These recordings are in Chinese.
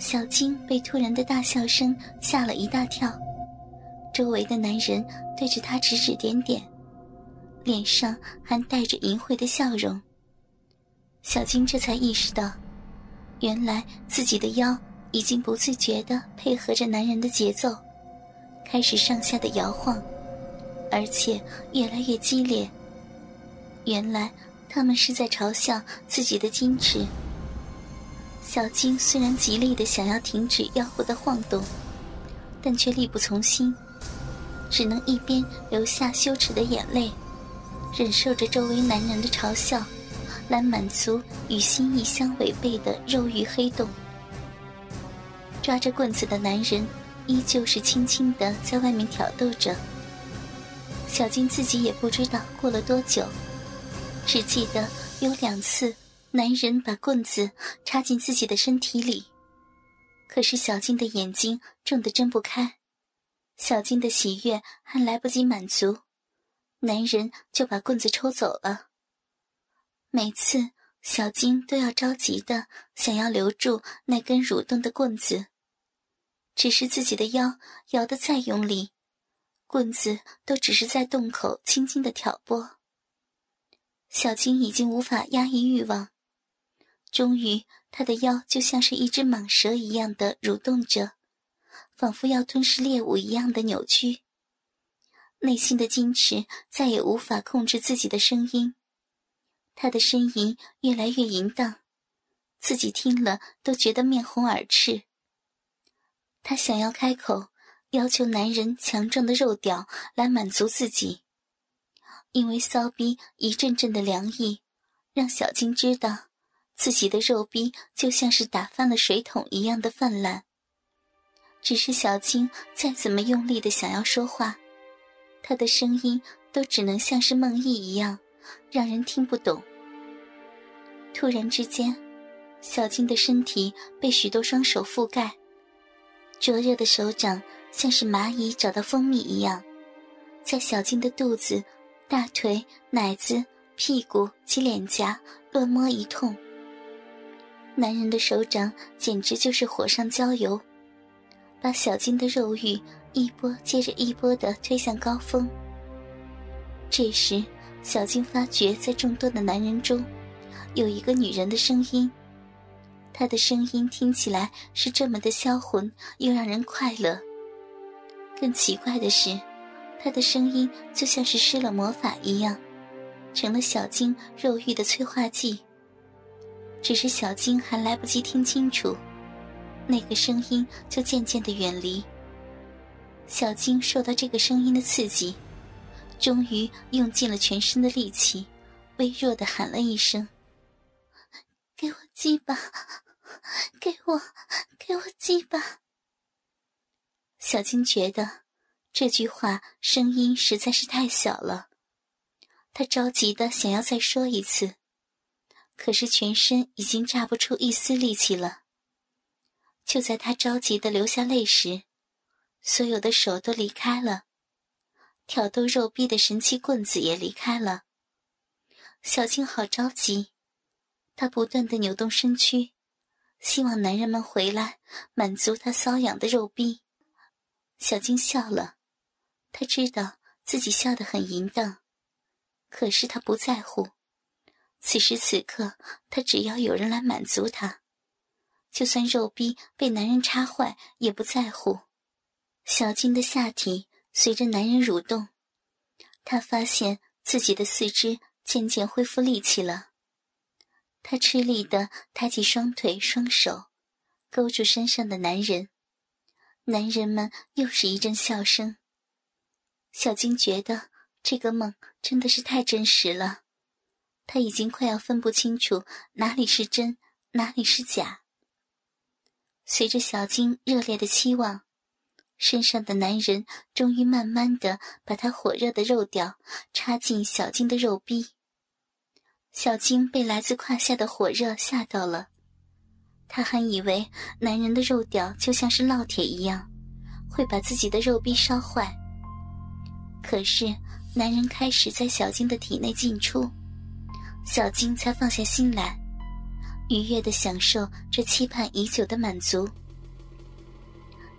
小金被突然的大笑声吓了一大跳，周围的男人对着他指指点点，脸上还带着淫秽的笑容。小金这才意识到，原来自己的腰已经不自觉地配合着男人的节奏，开始上下的摇晃，而且越来越激烈。原来他们是在嘲笑自己的矜持。小金虽然极力地想要停止腰部的晃动，但却力不从心，只能一边流下羞耻的眼泪，忍受着周围男人的嘲笑，来满足与心意相违背的肉欲黑洞。抓着棍子的男人依旧是轻轻地在外面挑逗着。小金自己也不知道过了多久，只记得有2次男人把棍子插进自己的身体里，可是小金的眼睛睁得睁不开，小金的喜悦还来不及满足，男人就把棍子抽走了。每次小金都要着急的想要留住那根蠕动的棍子，只是自己的腰摇得再用力，棍子都只是在洞口轻轻地挑拨。小金已经无法压抑欲望，终于他的腰就像是一只蟒蛇一样的蠕动着，仿佛要吞噬猎物一样的扭曲。内心的矜持再也无法控制自己的声音，他的呻吟越来越淫荡，自己听了都觉得面红耳赤。他想要开口要求男人强壮的肉屌来满足自己，因为骚逼一阵阵的凉意让小金知道自己的肉逼就像是打翻了水桶一样的泛滥。只是小金再怎么用力的想要说话，他的声音都只能像是梦呓一样，让人听不懂。突然之间，小金的身体被许多双手覆盖，灼热的手掌像是蚂蚁找到蜂蜜一样，在小金的肚子、大腿、奶子、屁股及脸颊乱摸一通。男人的手掌简直就是火上浇油，把小金的肉欲一波接着一波地推向高峰。这时小金发觉在众多的男人中有一个女人的声音，她的声音听起来是这么的销魂又让人快乐。更奇怪的是，她的声音就像是施了魔法一样，成了小金肉欲的催化剂。只是小金还来不及听清楚，那个声音就渐渐地远离。小金受到这个声音的刺激，终于用尽了全身的力气，微弱地喊了一声：给我鸡巴，给我鸡巴。小金觉得这句话声音实在是太小了，他着急地想要再说一次，可是全身已经榨不出一丝力气了。就在他着急地流下泪时，所有的手都离开了，挑逗肉逼的神奇棍子也离开了。小金好着急，他不断地扭动身躯，希望男人们回来满足他瘙痒的肉逼。小金笑了，他知道自己笑得很淫荡，可是他不在乎。此时此刻，他只要有人来满足他，就算肉逼被男人插坏也不在乎。小金的下体随着男人蠕动，他发现自己的四肢渐渐恢复力气了。他吃力地抬起双腿双手，勾住身上的男人。男人们又是一阵笑声。小金觉得这个梦真的是太真实了，他已经快要分不清楚哪里是真，哪里是假。随着小金热烈的期望，身上的男人终于慢慢地把他火热的肉屌插进小金的肉逼。小金被来自胯下的火热吓到了，他还以为男人的肉屌就像是烙铁一样，会把自己的肉逼烧坏。可是男人开始在小金的体内进出，小金才放下心来，愉悦地享受这期盼已久的满足。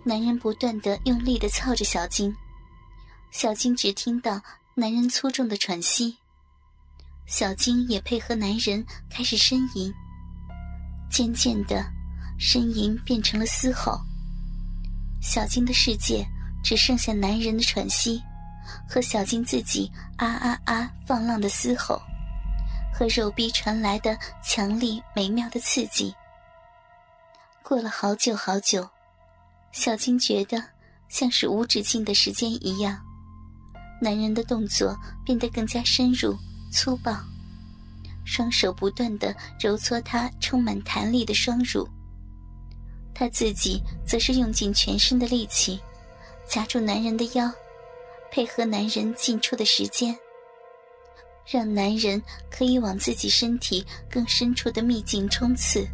男人不断地用力地操着小金，小金只听到男人粗重的喘息，小金也配合男人开始呻吟，渐渐的呻吟变成了嘶吼。小金的世界只剩下男人的喘息和小金自己啊啊啊放浪的嘶吼，和肉壁传来的强力美妙的刺激。过了好久好久，小金觉得像是无止境的时间一样，男人的动作变得更加深入粗暴，双手不断地揉搓她充满弹力的双乳，他自己则是用尽全身的力气夹住男人的腰，配合男人进出的时间，让男人可以往自己身体更深处的秘境冲刺。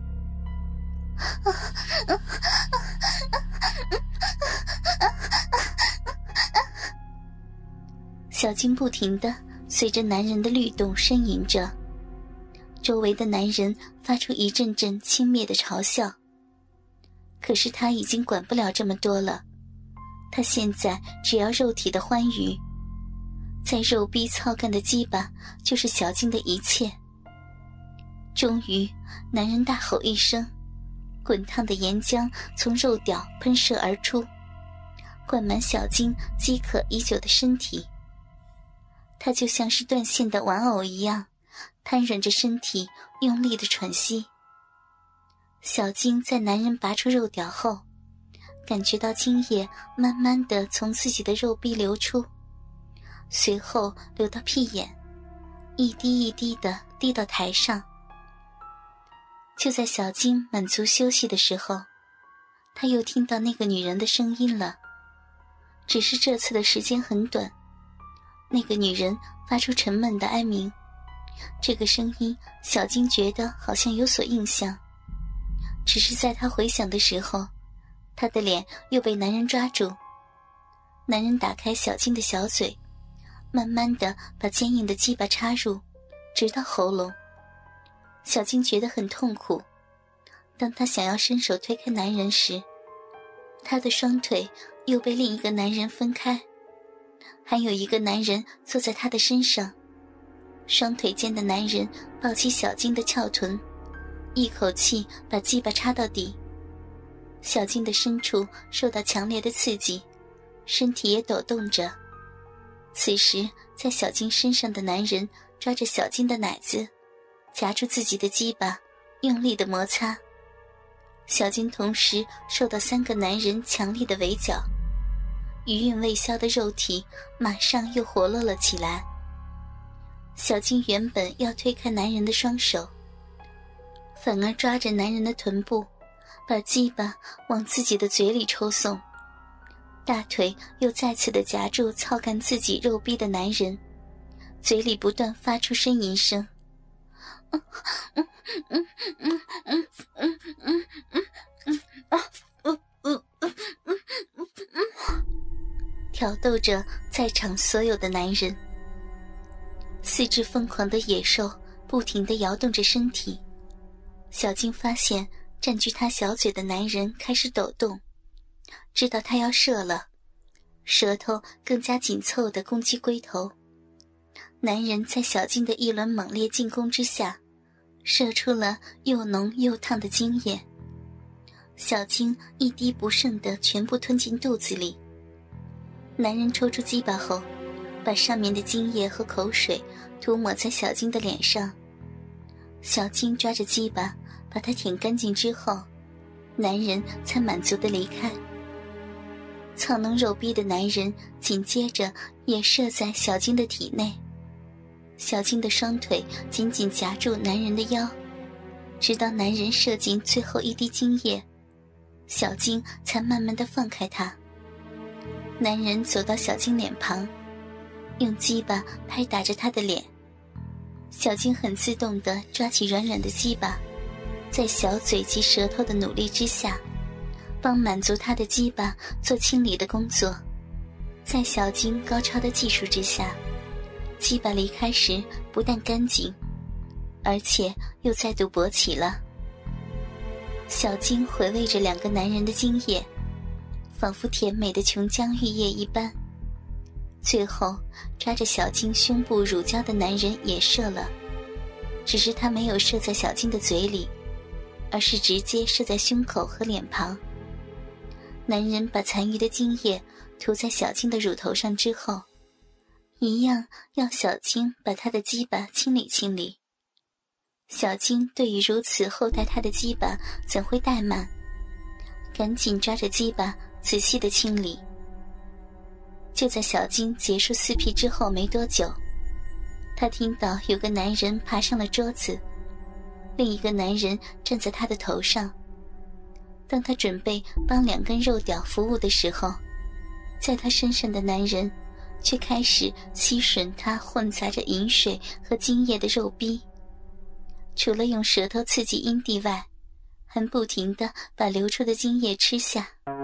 小金不停地随着男人的律动呻吟着，周围的男人发出一阵阵轻蔑的嘲笑。可是他已经管不了这么多了，他现在只要肉体的欢愉，在肉壁操干的鸡巴就是小金的一切。终于，男人大吼一声，滚烫的岩浆从肉屌喷射而出，灌满小金饥渴已久的身体。他就像是断线的玩偶一样，瘫软着身体，用力的喘息。小金在男人拔出肉屌后，感觉到精液慢慢地从自己的肉壁流出，随后流到屁眼，一滴一滴地滴到台上。就在小金满足休息的时候，他又听到那个女人的声音了，只是这次的时间很短。那个女人发出沉闷的哀鸣，这个声音小金觉得好像有所印象，只是在他回想的时候，他的脸又被男人抓住。男人打开小金的小嘴，慢慢地把坚硬的鸡巴插入，直到喉咙。小金觉得很痛苦，当他想要伸手推开男人时，他的双腿又被另一个男人分开，还有一个男人坐在他的身上，双腿间的男人抱起小金的翘臀，一口气把鸡巴插到底。小金的深处受到强烈的刺激，身体也抖动着。此时在小金身上的男人抓着小金的奶子，夹住自己的鸡巴，用力的摩擦。小金同时受到3个男人强力的围剿，余韵未消的肉体马上又活络了起来。小金原本要推开男人的双手，反而抓着男人的臀部，把鸡巴往自己的嘴里抽送，大腿又再次的夹住操干自己肉壁的男人，嘴里不断发出呻吟声。挑逗着在场所有的男人。四肢疯狂的野兽不停地摇动着身体，小金发现占据他小嘴的男人开始抖动，知道他要射了，舌头更加紧凑地攻击龟头。男人在小金的一轮猛烈进攻之下，射出了又浓又烫的精液，小金一滴不剩地全部吞进肚子里。男人抽出鸡巴后，把上面的精液和口水涂抹在小金的脸上。小金抓着鸡巴把它舔干净之后，男人才满足地离开。操弄肉逼的男人紧接着也射在小金的体内，小金的双腿紧紧夹住男人的腰，直到男人射进最后一滴精液，小金才慢慢地放开他。男人走到小金脸旁，用鸡巴拍打着他的脸。小金很自动地抓起软软的鸡巴，在小嘴及舌头的努力之下，帮满足他的鸡巴做清理的工作。在小金高超的技术之下，鸡巴离开时不但干净，而且又再度勃起了。小金回味着2个男人的精液， 仿佛甜美的琼浆玉液一般。最后抓着小金胸部乳胶的男人也射了，只是他没有射在小金的嘴里，而是直接射在胸口和脸庞。男人把残余的精液涂在小金的乳头上之后，一样要小金把他的鸡巴清理清理。小金对于如此厚待他的鸡巴怎会怠慢，赶紧抓着鸡巴仔细地清理。就在小金结束4屁之后没多久，他听到有个男人爬上了桌子，另一个男人站在他的头上。当他准备帮2根肉屌服务的时候，在他身上的男人却开始吸吮他混杂着饮水和精液的肉壁，除了用舌头刺激阴蒂外，还不停地把流出的精液吃下。